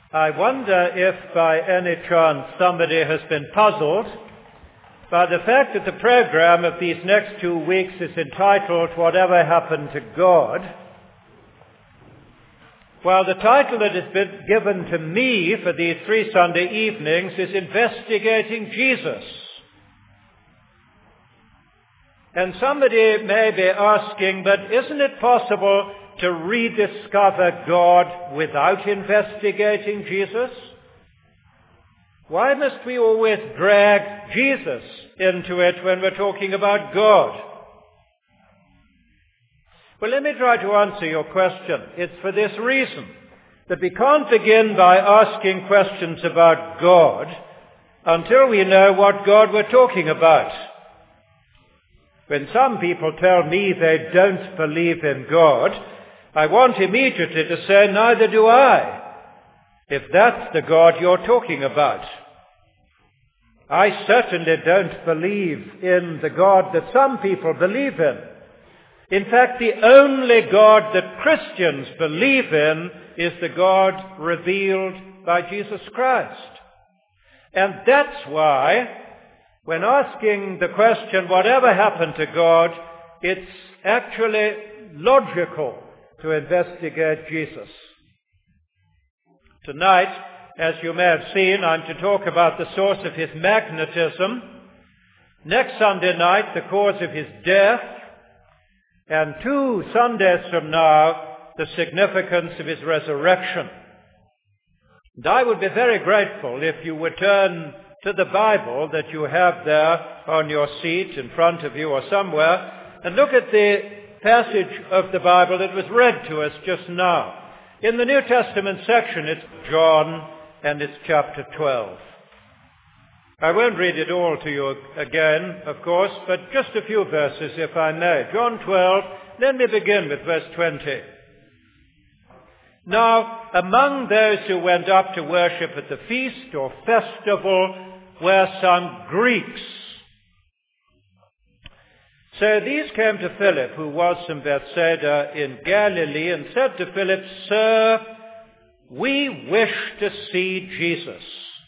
I wonder if by any chance somebody has been puzzled by the fact that the program of these next 2 weeks is entitled Whatever Happened to God, while the title that has been given to me for these 3 Sunday evenings is Investigating Jesus. And somebody may be asking, but isn't it possible to rediscover God without investigating Jesus? Why must we always drag Jesus into it when we're talking about God? Well, let me try to answer your question. It's for this reason that we can't begin by asking questions about God until we know what God we're talking about. When some people tell me they don't believe in God, I want immediately to say, neither do I, if that's the God you're talking about. I certainly don't believe in the God that some people believe in. In fact, the only God that Christians believe in is the God revealed by Jesus Christ. And that's why, when asking the question, whatever happened to God, it's actually logical to investigate Jesus. Tonight, as you may have seen, I'm to talk about the source of his magnetism. Next Sunday night, the cause of his death. And 2 Sundays from now, the significance of his resurrection. And I would be very grateful if you would turn to the Bible that you have there on your seat in front of you or somewhere, and look at the passage of the Bible that was read to us just now. In the New Testament section, it's John, and it's chapter 12. I won't read it all to you again, of course, but just a few verses, if I may. John 12, let me begin with verse 20. Now, among those who went up to worship at the feast or festival were some Greeks. So these came to Philip, who was from Bethsaida in Galilee, and said to Philip, Sir, we wish to see Jesus.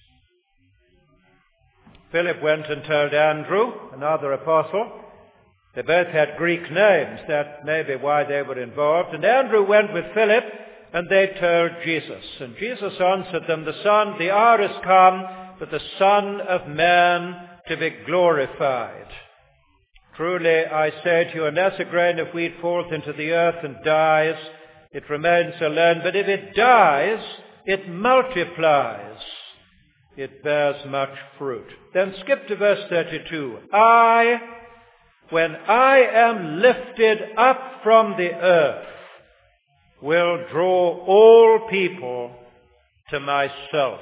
Philip went and told Andrew, another apostle. They both had Greek names. That may be why they were involved. And Andrew went with Philip, and they told Jesus. And Jesus answered them, the hour has come for the Son of Man to be glorified. Truly, I say to you, unless a grain of wheat falls into the earth and dies, it remains alone. But if it dies, it multiplies. It bears much fruit. Then skip to verse 32. When I am lifted up from the earth, will draw all people to myself.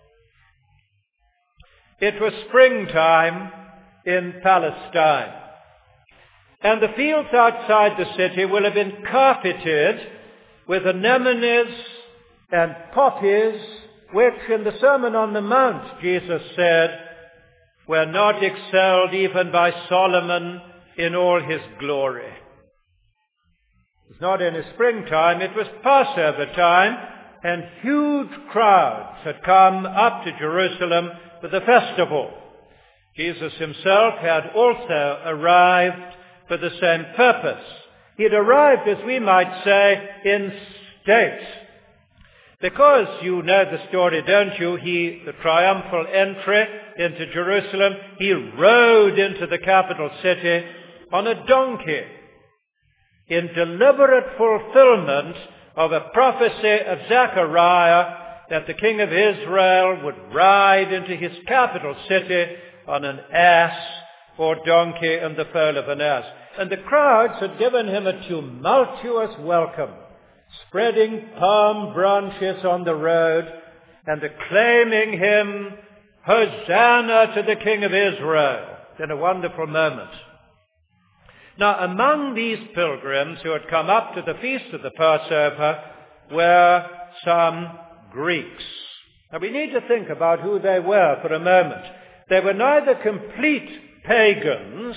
It was springtime in Palestine, and the fields outside the city will have been carpeted with anemones and poppies, which in the Sermon on the Mount, Jesus said, were not excelled even by Solomon in all his glory. It was not in the springtime, it was Passover time, and huge crowds had come up to Jerusalem for the festival. Jesus himself had also arrived for the same purpose. He had arrived, as we might say, in state. Because you know the story, don't you? The triumphal entry into Jerusalem, he rode into the capital city on a donkey in deliberate fulfillment of a prophecy of Zechariah that the king of Israel would ride into his capital city on an ass or donkey and the foal of an ass. And the crowds had given him a tumultuous welcome, spreading palm branches on the road and acclaiming him, Hosanna to the King of Israel. In a wonderful moment. Now, among these pilgrims who had come up to the feast of the Passover were some Greeks. Now, we need to think about who they were for a moment. They were neither complete pagans,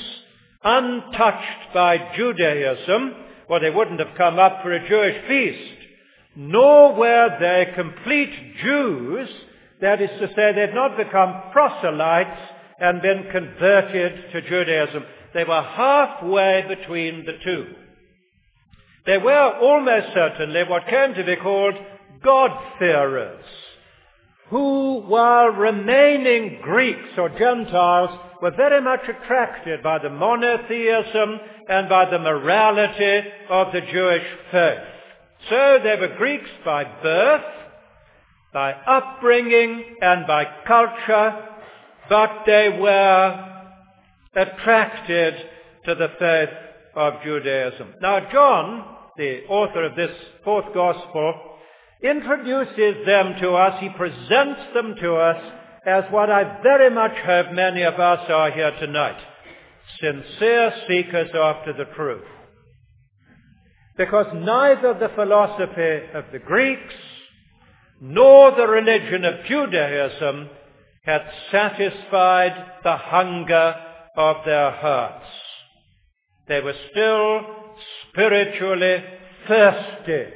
untouched by Judaism, or they wouldn't have come up for a Jewish feast, nor were they complete Jews. That is to say, they'd not become proselytes and been converted to Judaism. They were halfway between the two. They were almost certainly what came to be called God-fearers, who, while remaining Greeks or Gentiles, were very much attracted by the monotheism and by the morality of the Jewish faith. So they were Greeks by birth, by upbringing, and by culture, but they were attracted to the faith of Judaism. Now John, the author of this fourth gospel, introduces them to us, he presents them to us as what I very much hope many of us are here tonight, sincere seekers after the truth. Because neither the philosophy of the Greeks nor the religion of Judaism had satisfied the hunger of their hearts. They were still spiritually thirsty.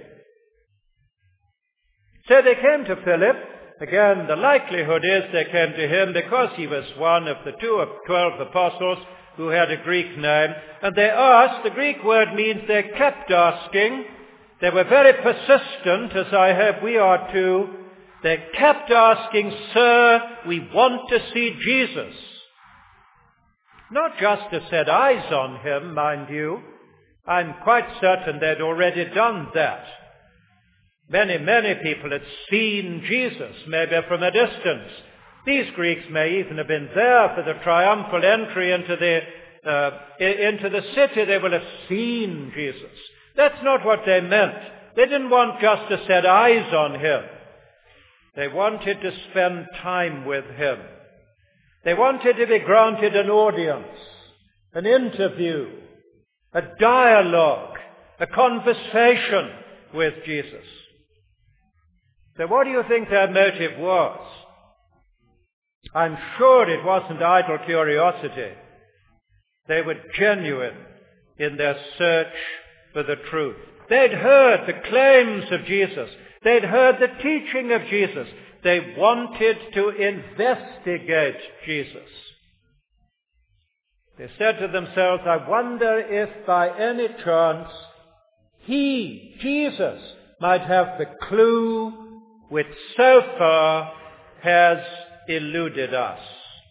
So they came to Philip. Again, the likelihood is they came to him because he was one of the 12 apostles who had a Greek name. And they asked, the Greek word means they kept asking. They were very persistent, as I hope we are too. They kept asking, "Sir, we want to see Jesus." Not just to set eyes on him, mind you. I'm quite certain they'd already done that. Many people had seen Jesus, maybe from a distance. These Greeks may even have been there for the triumphal entry into the city. They will have seen Jesus. That's not what they meant. They didn't want just to set eyes on him. They wanted to spend time with him. They wanted to be granted an audience, an interview, a dialogue, a conversation with Jesus. So what do you think their motive was? I'm sure it wasn't idle curiosity. They were genuine in their search for the truth. They'd heard the claims of Jesus. They'd heard the teaching of Jesus. They wanted to investigate Jesus. They said to themselves, I wonder if by any chance he, Jesus, might have the clue which so far has eluded us.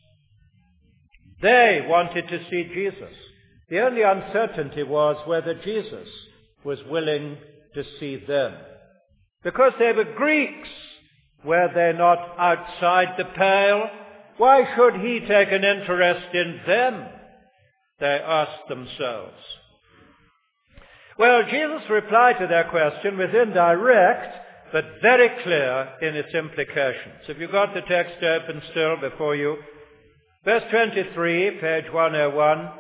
They wanted to see Jesus. The only uncertainty was whether Jesus was willing to see them. Because they were Greeks, were they not outside the pale? Why should he take an interest in them? They asked themselves. Well, Jesus' reply to their question was indirect, but very clear in its implications. Have you got the text open still before you? Verse 23, page 101.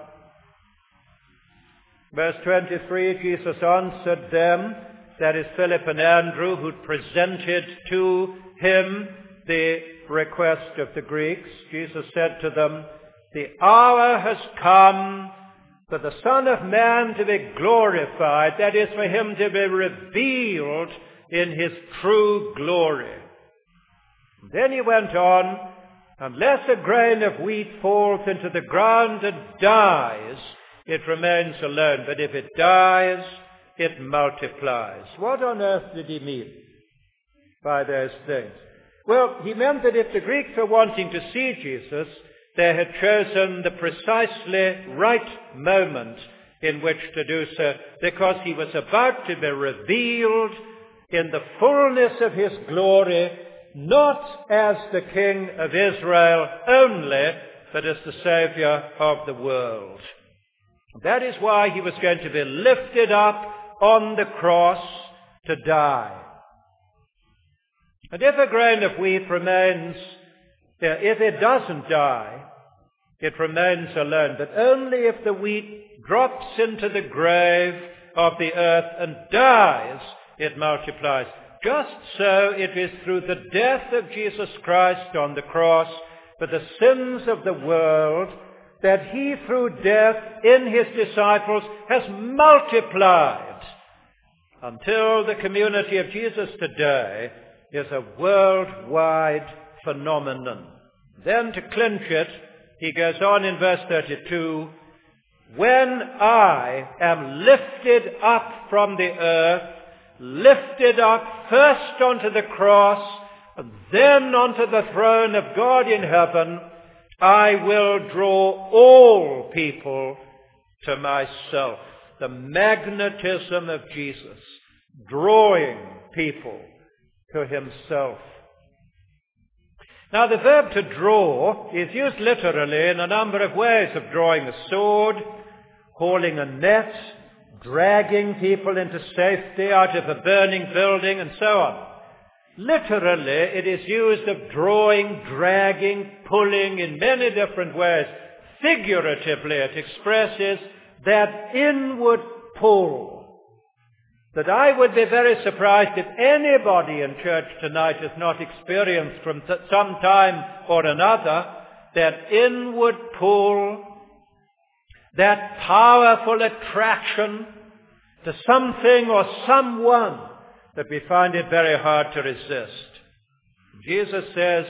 Verse 23, Jesus answered them, that is Philip and Andrew, who'd presented to him the request of the Greeks. Jesus said to them, the hour has come for the Son of Man to be glorified, that is, for him to be revealed in his true glory. And then he went on, unless a grain of wheat falls into the ground and dies, it remains alone, but if it dies, it multiplies. What on earth did he mean by those things? Well, he meant that if the Greeks were wanting to see Jesus, they had chosen the precisely right moment in which to do so, because he was about to be revealed in the fullness of his glory, not as the King of Israel only, but as the Savior of the world. That is why he was going to be lifted up on the cross to die. And if a grain of wheat remains, if it doesn't die, it remains alone. But only if the wheat drops into the grave of the earth and dies, it multiplies. Just so it is through the death of Jesus Christ on the cross for the sins of the world that he, through death in his disciples, has multiplied until the community of Jesus today is a worldwide phenomenon. Then to clinch it, he goes on in verse 32, when I am lifted up from the earth, lifted up first onto the cross, and then onto the throne of God in heaven, I will draw all people to myself. The magnetism of Jesus, drawing people to himself. Now the verb to draw is used literally in a number of ways of drawing a sword, hauling a net, dragging people into safety out of a burning building, and so on. Literally, it is used of drawing, dragging, pulling in many different ways. Figuratively, it expresses that inward pull that I would be very surprised if anybody in church tonight has not experienced from some time or another, that inward pull, that powerful attraction to something or someone that we find it very hard to resist. Jesus says,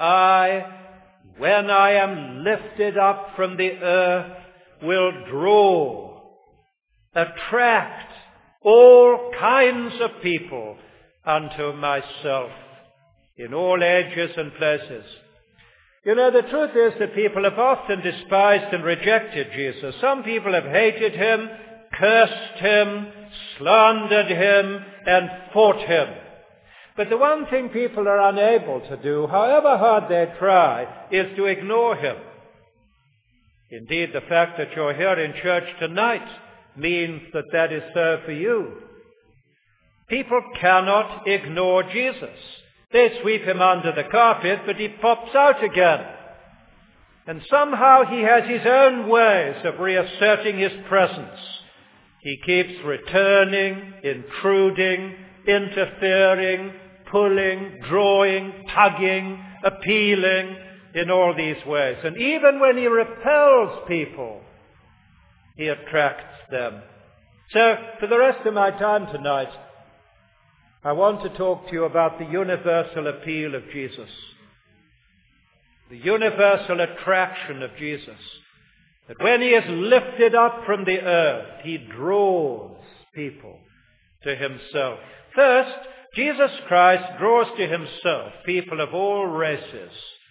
when I am lifted up from the earth, will draw, attract all kinds of people unto myself in all ages and places. You know, the truth is that people have often despised and rejected Jesus. Some people have hated him, cursed him, slandered him, and fought him. But the one thing people are unable to do, however hard they try, is to ignore him. Indeed, the fact that you're here in church tonight means that that is so for you. People cannot ignore Jesus. They sweep him under the carpet, but he pops out again. And somehow he has his own ways of reasserting his presence. He keeps returning, intruding, interfering, pulling, drawing, tugging, appealing in all these ways. And even when he repels people, he attracts them. So, for the rest of my time tonight, I want to talk to you about the universal appeal of Jesus. The universal attraction of Jesus. That when he is lifted up from the earth, he draws people to himself. First, Jesus Christ draws to himself people of all races.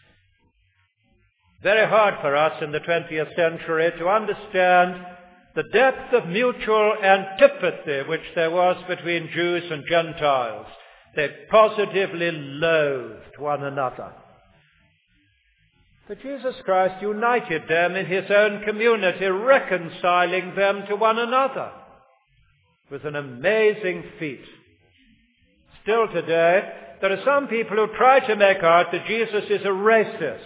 Very hard for us in the 20th century to understand the depth of mutual antipathy which there was between Jews and Gentiles. They positively loathed one another. But Jesus Christ united them in his own community, reconciling them to one another. It was an amazing feat. Still today, there are some people who try to make out that Jesus is a racist.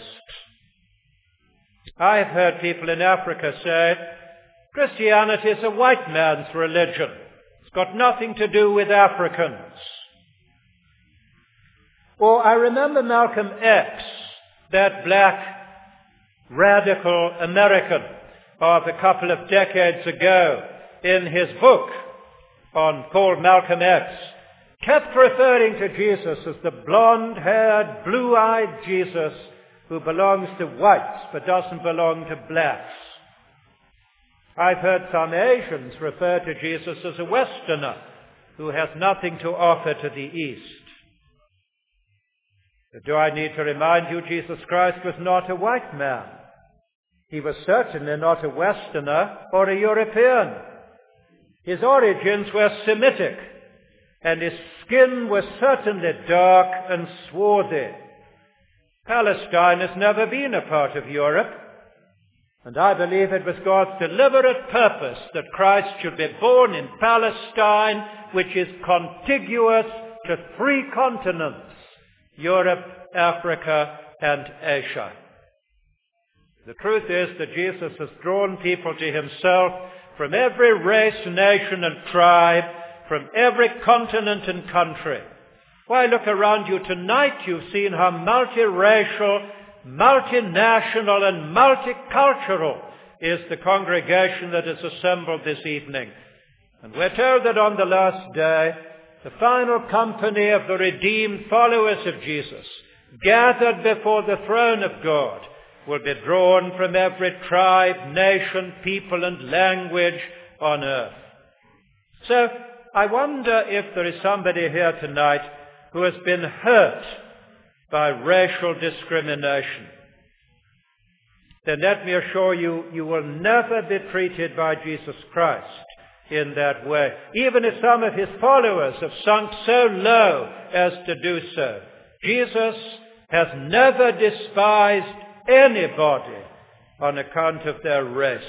I have heard people in Africa say, Christianity is a white man's religion. It's got nothing to do with Africans. Or I remember Malcolm X, that black radical American of a couple of decades ago, in his book called Malcolm X, kept referring to Jesus as the blonde-haired, blue-eyed Jesus who belongs to whites but doesn't belong to blacks. I've heard some Asians refer to Jesus as a Westerner who has nothing to offer to the East. But do I need to remind you, Jesus Christ was not a white man. He was certainly not a Westerner or a European. His origins were Semitic, and his skin was certainly dark and swarthy. Palestine has never been a part of Europe, and I believe it was God's deliberate purpose that Christ should be born in Palestine, which is contiguous to 3 continents, Europe, Africa, and Asia. The truth is that Jesus has drawn people to himself from every race, nation, and tribe, from every continent and country. Why, look around you tonight. You've seen how multiracial, multinational, and multicultural is the congregation that is assembled this evening. And we're told that on the last day, the final company of the redeemed followers of Jesus, gathered before the throne of God, will be drawn from every tribe, nation, people, and language on earth. So I wonder if there is somebody here tonight who has been hurt by racial discrimination. Then let me assure you, you will never be treated by Jesus Christ in that way, even if some of his followers have sunk so low as to do so. Jesus has never despised anybody on account of their race.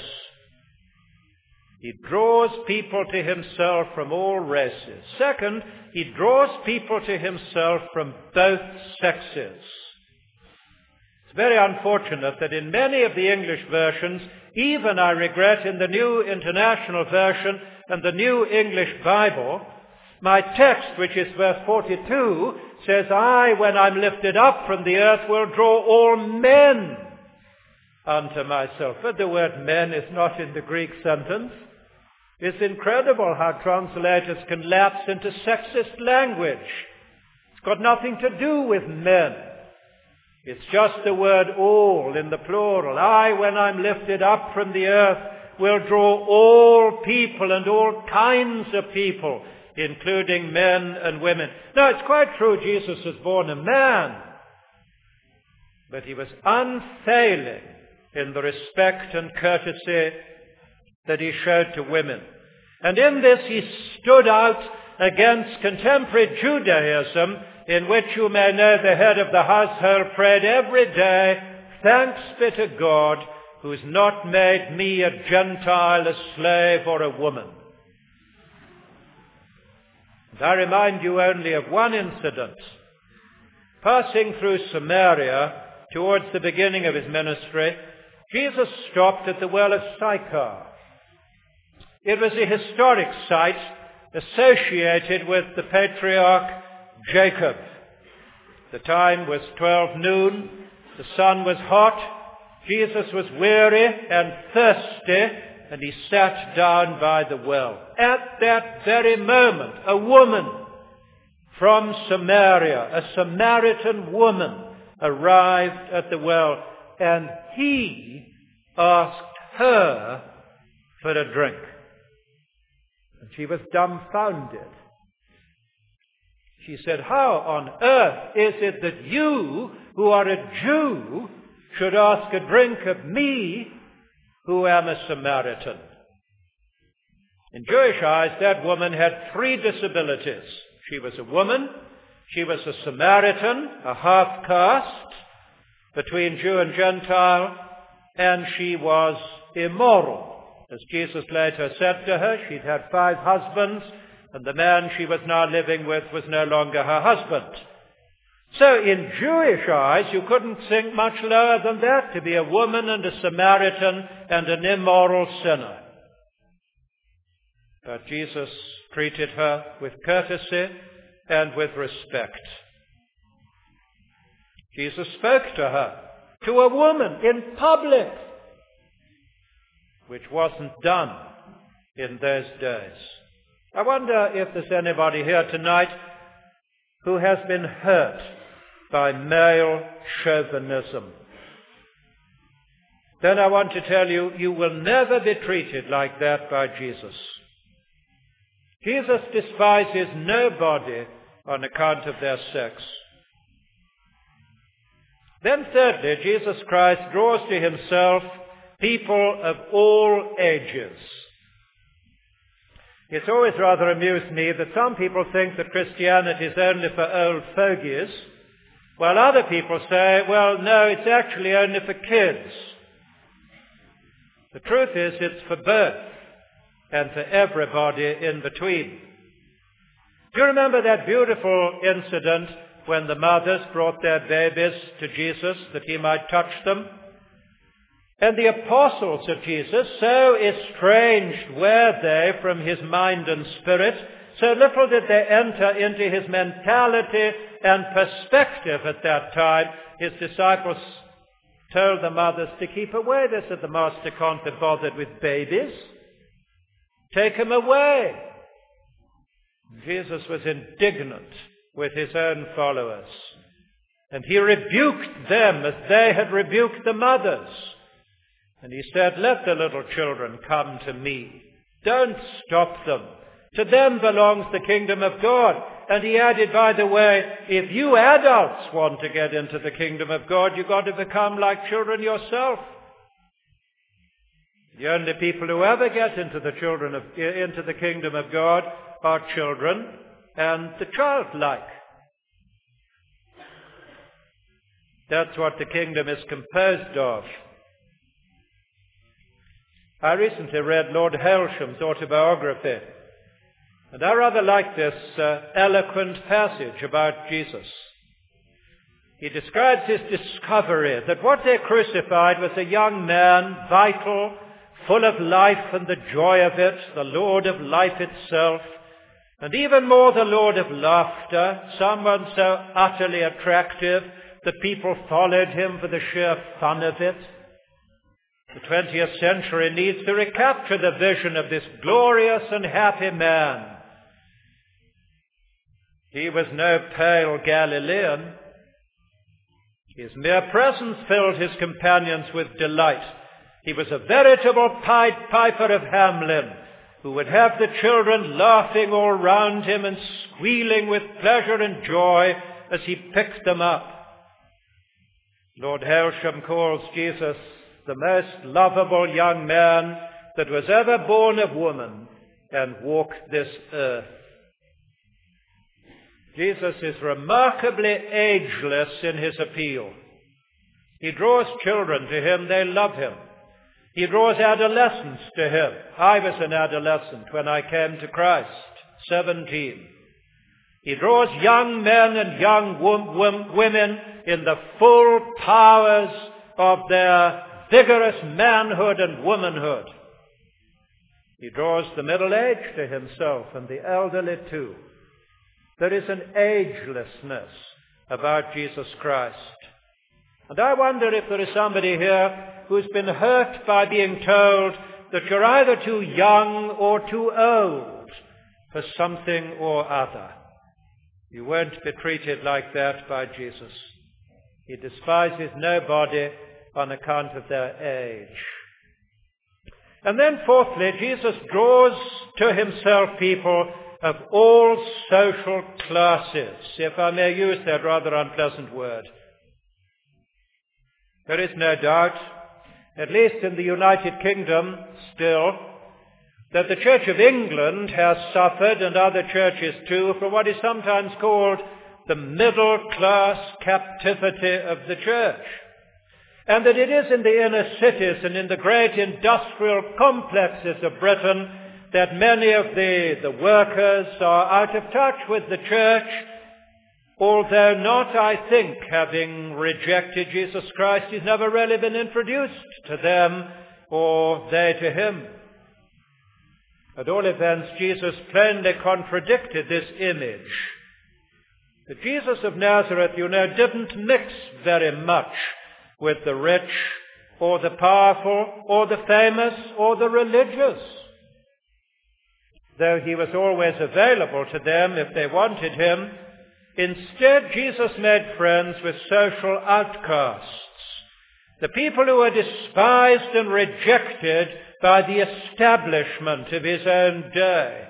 He draws people to himself from all races. Second, he draws people to himself from both sexes. It's very unfortunate that in many of the English versions, even, I regret, in the New International Version and the New English Bible, my text, which is verse 42, says, I, when I'm lifted up from the earth, will draw all men unto myself. But the word men is not in the Greek sentence. It's incredible how translators can lapse into sexist language. It's got nothing to do with men. It's just the word all in the plural. I, when I'm lifted up from the earth, will draw all people and all kinds of people, including men and women. Now, it's quite true Jesus was born a man, but he was unfailing in the respect and courtesy that he showed to women. And in this he stood out against contemporary Judaism, in which, you may know, the head of the household prayed every day, thanks be to God, who's not made me a Gentile, a slave, or a woman. And I remind you only of one incident. Passing through Samaria towards the beginning of his ministry, Jesus stopped at the well of Sychar. It was a historic site associated with the patriarch Jacob. The time was 12 noon. The sun was hot. Jesus was weary and thirsty, and he sat down by the well. At that very moment, a woman from Samaria, a Samaritan woman, arrived at the well, and he asked her for a drink. And she was dumbfounded. She said, how on earth is it that you, who are a Jew, should ask a drink of me, who am a Samaritan? In Jewish eyes, that woman had three disabilities. She was a woman, she was a Samaritan, a half-caste between Jew and Gentile, and she was immoral. As Jesus later said to her, she'd had 5 husbands, and the man she was now living with was no longer her husband. So in Jewish eyes, you couldn't sink much lower than that, to be a woman and a Samaritan and an immoral sinner. But Jesus treated her with courtesy and with respect. Jesus spoke to her, to a woman, in public, which wasn't done in those days. I wonder if there's anybody here tonight who has been hurt by male chauvinism. Then I want to tell you, you will never be treated like that by Jesus. Jesus despises nobody on account of their sex. Then thirdly, Jesus Christ draws to himself people of all ages. It's always rather amused me that some people think that Christianity is only for old fogies, while other people say, well, no, it's actually only for kids. The truth is, it's for both, and for everybody in between. Do you remember that beautiful incident when the mothers brought their babies to Jesus that he might touch them? And the apostles of Jesus, so estranged were they from his mind and spirit, so little did they enter into his mentality and perspective at that time. His disciples told the mothers to keep away. They said, the master can't be bothered with babies. Take him away. Jesus was indignant with his own followers, and he rebuked them as they had rebuked the mothers. And he said, let the little children come to me. Don't stop them. To them belongs the kingdom of God. And he added, by the way, if you adults want to get into the kingdom of God, you've got to become like children yourself. The only people who ever get into the kingdom of God are children and the childlike. That's what the kingdom is composed of. I recently read Lord Hailsham's autobiography, and I rather like this eloquent passage about Jesus. He describes his discovery that what they crucified was a young man, vital, full of life and the joy of it, the Lord of life itself, and even more the Lord of laughter, someone so utterly attractive that people followed him for the sheer fun of it. The 20th century needs to recapture the vision of this glorious and happy man. He was no pale Galilean. His mere presence filled his companions with delight. He was a veritable Pied Piper of Hamelin, who would have the children laughing all round him and squealing with pleasure and joy as he picked them up. Lord Hailsham calls Jesus the most lovable young man that was ever born of woman and walked this earth. Jesus is remarkably ageless in his appeal. He draws children to him, they love him. He draws adolescents to him. I was an adolescent when I came to Christ, 17. He draws young men and young women in the full powers of their vigorous manhood and womanhood. He draws the middle-aged to himself and the elderly too. There is an agelessness about Jesus Christ. And I wonder if there is somebody here who's been hurt by being told that you're either too young or too old for something or other. You won't be treated like that by Jesus. He despises nobody on account of their age. And then fourthly, Jesus draws to himself people of all social classes, if I may use that rather unpleasant word. There is no doubt, at least in the United Kingdom still, that the Church of England has suffered, and other churches too, from what is sometimes called the middle-class captivity of the church. And that it is in the inner cities and in the great industrial complexes of Britain that many of the workers are out of touch with the church, although not, I think, having rejected Jesus Christ, he's never really been introduced to them or they to him. At all events, Jesus plainly contradicted this image. The Jesus of Nazareth, didn't mix very much with the rich or the powerful or the famous or the religious. Though he was always available to them if they wanted him, instead Jesus made friends with social outcasts, the people who were despised and rejected by the establishment of his own day.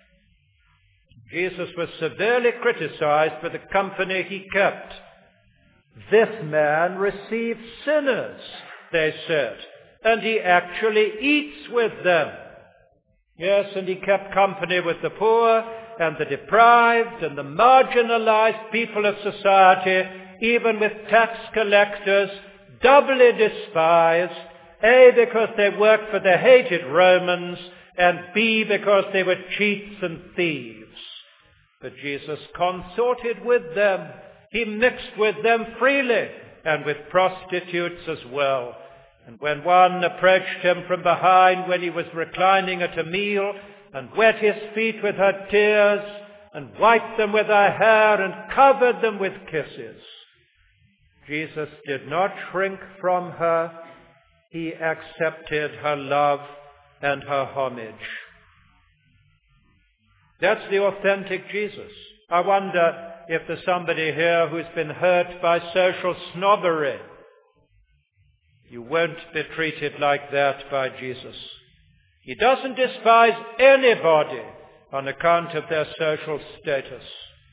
Jesus was severely criticized for the company he kept. This man receives sinners, they said, and he actually eats with them. Yes, and he kept company with the poor and the deprived and the marginalized people of society, even with tax collectors, doubly despised, A, because they worked for the hated Romans, and B, because they were cheats and thieves. But Jesus consorted with them. He mixed with them freely, and with prostitutes as well. And when one approached him from behind when he was reclining at a meal, and wet his feet with her tears, and wiped them with her hair, and covered them with kisses, Jesus did not shrink from her. He accepted her love and her homage. That's the authentic Jesus. I wonder if there's somebody here who's been hurt by social snobbery. You won't be treated like that by Jesus. He doesn't despise anybody on account of their social status.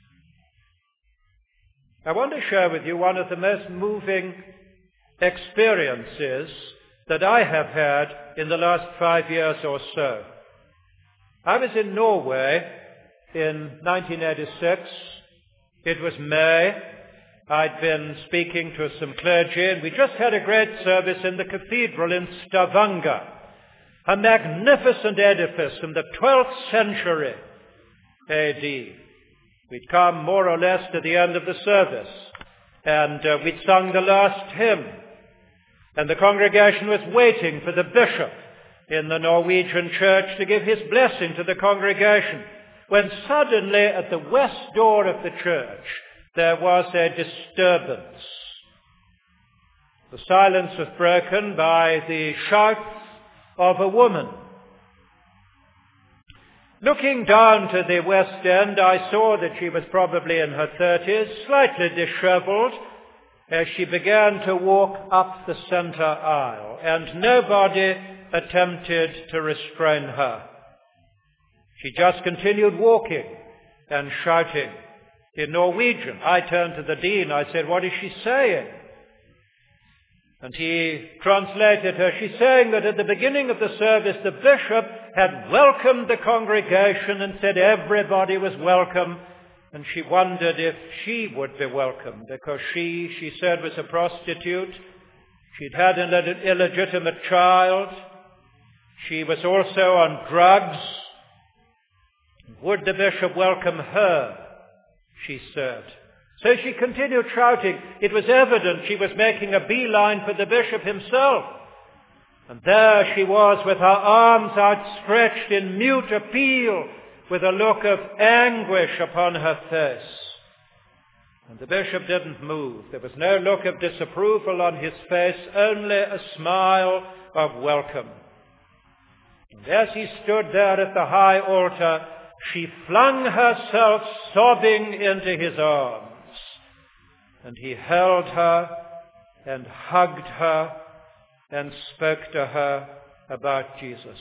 I want to share with you one of the most moving experiences that I have had in the last 5 years or so. I was in Norway in 1986. It was May. I'd been speaking to some clergy, and we just had a great service in the cathedral in Stavanger, a magnificent edifice from the 12th century A.D. We'd come more or less to the end of the service, and we'd sung the last hymn, and the congregation was waiting for the bishop in the Norwegian church to give his blessing to the congregation, when suddenly at the west door of the church there was a disturbance. The silence was broken by the shouts of a woman. Looking down to the west end, I saw that she was probably in her 30s, slightly disheveled, as she began to walk up the center aisle, and nobody attempted to restrain her. She just continued walking and shouting in Norwegian. I turned to the dean. I said, "What is she saying?" And he translated her. She's saying that at the beginning of the service, the bishop had welcomed the congregation and said everybody was welcome. And she wondered if she would be welcome, because she said, was a prostitute. She'd had an illegitimate child. She was also on drugs. Would the bishop welcome her? She said. So she continued shouting. It was evident she was making a beeline for the bishop himself. And there she was with her arms outstretched in mute appeal, with a look of anguish upon her face. And the bishop didn't move. There was no look of disapproval on his face, only a smile of welcome. And as he stood there at the high altar, she flung herself sobbing into his arms. And he held her and hugged her and spoke to her about Jesus.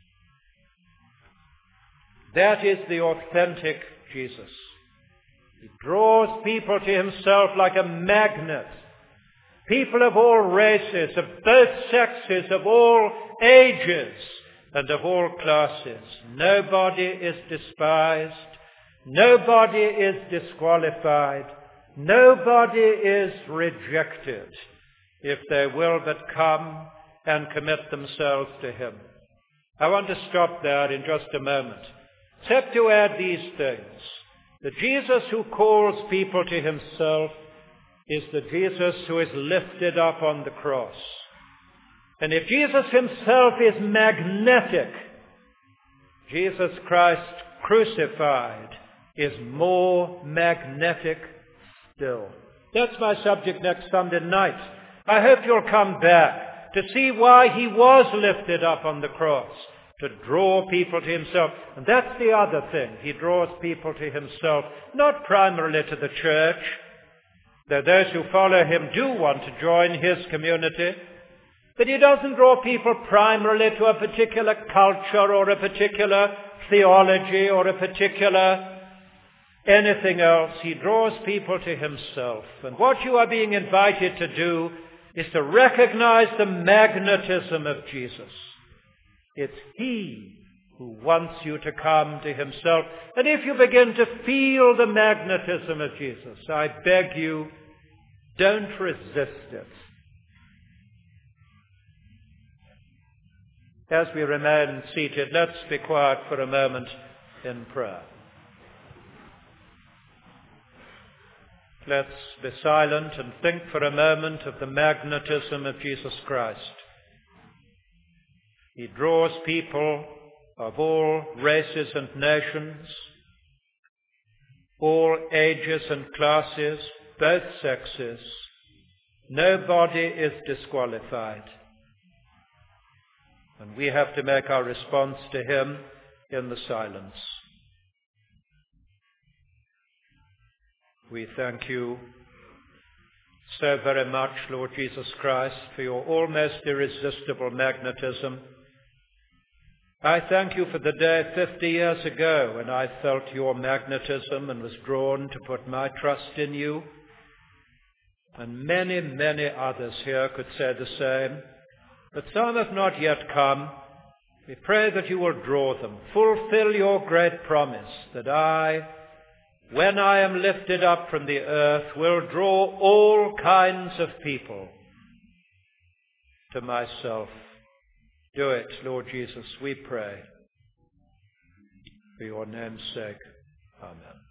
That is the authentic Jesus. He draws people to himself like a magnet. People of all races, of both sexes, of all ages, and of all classes. Nobody is despised. Nobody is disqualified. Nobody is rejected if they will but come and commit themselves to him. I want to stop there in just a moment, except to add these things. The Jesus who calls people to himself is the Jesus who is lifted up on the cross. And if Jesus himself is magnetic, Jesus Christ crucified is more magnetic still. That's my subject next Sunday night. I hope you'll come back to see why he was lifted up on the cross, to draw people to himself. And that's the other thing. He draws people to himself, not primarily to the church, though those who follow him do want to join his community. But he doesn't draw people primarily to a particular culture or a particular theology or a particular anything else. He draws people to himself. And what you are being invited to do is to recognize the magnetism of Jesus. It's he who wants you to come to himself. And if you begin to feel the magnetism of Jesus, I beg you, don't resist it. As we remain seated, let's be quiet for a moment in prayer. Let's be silent and think for a moment of the magnetism of Jesus Christ. He draws people of all races and nations, all ages and classes, both sexes. Nobody is disqualified. And we have to make our response to him in the silence. We thank you so very much, Lord Jesus Christ, for your almost irresistible magnetism. I thank you for the day 50 years ago when I felt your magnetism and was drawn to put my trust in you. And many, many others here could say the same. But some have not yet come. We pray that you will draw them. Fulfill your great promise that I, when I am lifted up from the earth, will draw all kinds of people to myself. Do it, Lord Jesus, we pray. For your name's sake. Amen.